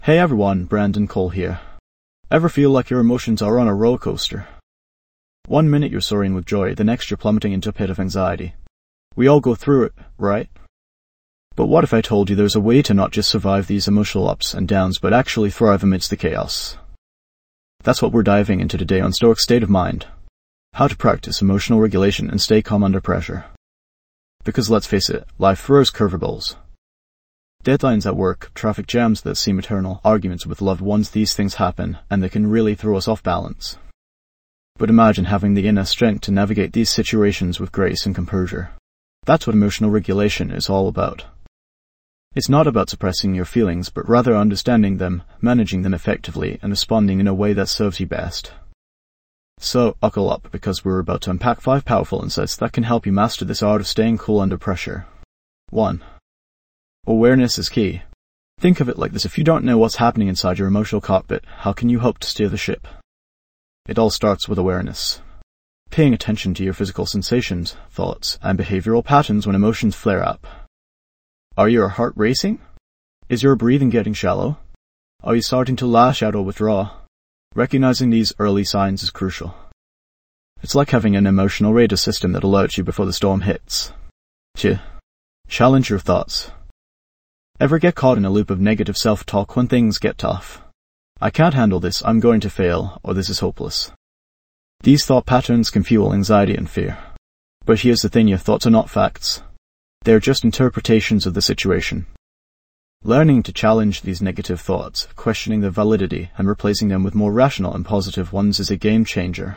Hey everyone, Brandon Cole here. Ever feel like your emotions are on a roller coaster? 1 minute you're soaring with joy, the next you're plummeting into a pit of anxiety. We all go through it, right? But what if I told you there's a way to not just survive these emotional ups and downs, but actually thrive amidst the chaos? That's what we're diving into today on Stoic State of Mind. How to practice emotional regulation and stay calm under pressure. Because let's face it, life throws curveballs. Deadlines at work, traffic jams that seem eternal, arguments with loved ones, these things happen, and they can really throw us off balance. But imagine having the inner strength to navigate these situations with grace and composure. That's what emotional regulation is all about. It's not about suppressing your feelings, but rather understanding them, managing them effectively, and responding in a way that serves you best. So, buckle up, because we're about to unpack 5 powerful insights that can help you master this art of staying cool under pressure. 1. Awareness is key. Think of it like this: if you don't know what's happening inside your emotional cockpit, how can you hope to steer the ship? It all starts with awareness. Paying attention to your physical sensations, thoughts, and behavioral patterns when emotions flare up. Are your heart racing? Is your breathing getting shallow? Are you starting to lash out or withdraw? Recognizing these early signs is crucial. It's like having an emotional radar system that alerts you before the storm hits. 2. Challenge your thoughts. Ever get caught in a loop of negative self-talk when things get tough? I can't handle this, I'm going to fail, or this is hopeless. These thought patterns can fuel anxiety and fear. But here's the thing, your thoughts are not facts. They're just interpretations of the situation. Learning to challenge these negative thoughts, questioning their validity, and replacing them with more rational and positive ones is a game changer.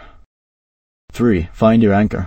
3. Find your anchor.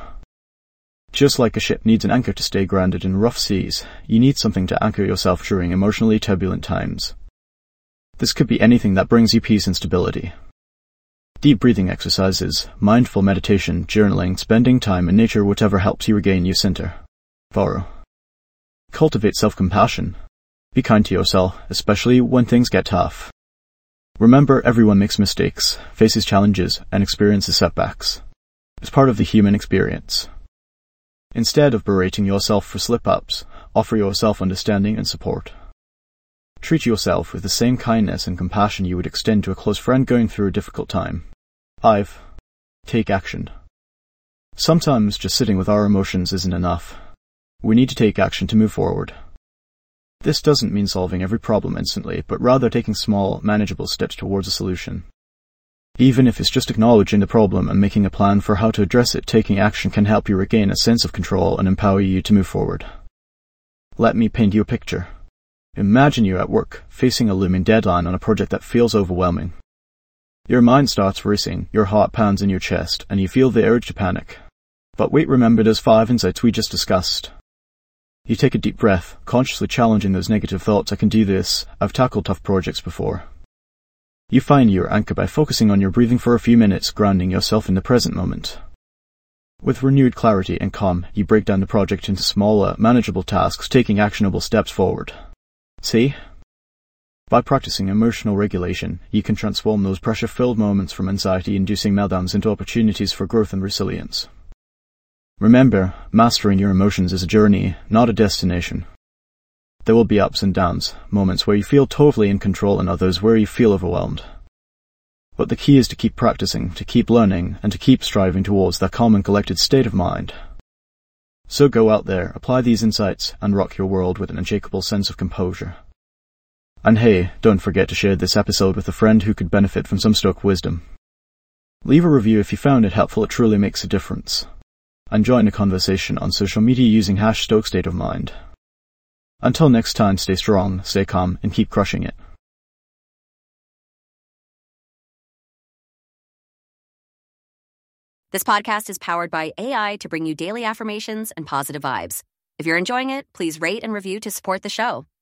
Just like a ship needs an anchor to stay grounded in rough seas, you need something to anchor yourself during emotionally turbulent times. This could be anything that brings you peace and stability. Deep breathing exercises, mindful meditation, journaling, spending time in nature, whatever helps you regain your center. 4. Cultivate self-compassion. Be kind to yourself, especially when things get tough. Remember, everyone makes mistakes, faces challenges, and experiences setbacks. It's part of the human experience. Instead of berating yourself for slip-ups, offer yourself understanding and support. Treat yourself with the same kindness and compassion you would extend to a close friend going through a difficult time. 5. Take action. Sometimes just sitting with our emotions isn't enough. We need to take action to move forward. This doesn't mean solving every problem instantly, but rather taking small, manageable steps towards a solution. Even if it's just acknowledging the problem and making a plan for how to address it, taking action can help you regain a sense of control and empower you to move forward. Let me paint you a picture. Imagine you're at work, facing a looming deadline on a project that feels overwhelming. Your mind starts racing, your heart pounds in your chest, and you feel the urge to panic. But wait, remember those 5 insights we just discussed. You take a deep breath, consciously challenging those negative thoughts. I can do this. I've tackled tough projects before. You find your anchor by focusing on your breathing for a few minutes, grounding yourself in the present moment. With renewed clarity and calm, you break down the project into smaller, manageable tasks, taking actionable steps forward. See? By practicing emotional regulation, you can transform those pressure-filled moments from anxiety-inducing meltdowns into opportunities for growth and resilience. Remember, mastering your emotions is a journey, not a destination. There will be ups and downs, moments where you feel totally in control and others where you feel overwhelmed. But the key is to keep practicing, to keep learning, and to keep striving towards that calm and collected state of mind. So go out there, apply these insights, and rock your world with an unshakable sense of composure. And hey, don't forget to share this episode with a friend who could benefit from some Stoic wisdom. Leave a review if you found it helpful, it truly makes a difference. And join the conversation on social media using #StoicStateOfMind. Until next time, stay strong, stay calm, and keep crushing it. This podcast is powered by AI to bring you daily affirmations and positive vibes. If you're enjoying it, please rate and review to support the show.